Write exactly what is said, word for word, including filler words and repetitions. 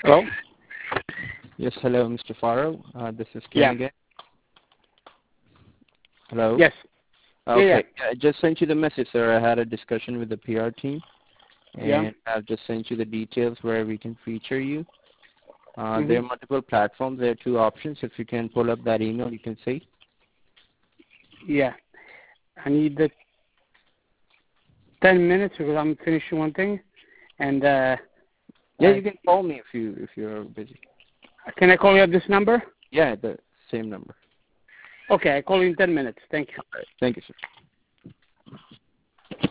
Hello? Yes, hello, Mister Farrow. Uh, this is Ken Yeah. again. Hello? Yes. Okay. Yeah, yeah. I just sent you the message, sir. I had a discussion with the P R team, and Yeah. I've just sent you the details where we can feature you. Uh, Mm-hmm. There are multiple platforms. There are two options. If you can pull up that email, you can see. Yeah. I need the ten minutes because I'm finishing one thing. And uh, Yeah, uh, you can call me if you if you're busy. can I call you at this number? Yeah, the same number. Okay, I call you in ten minutes. Thank you. All right. Thank you, sir.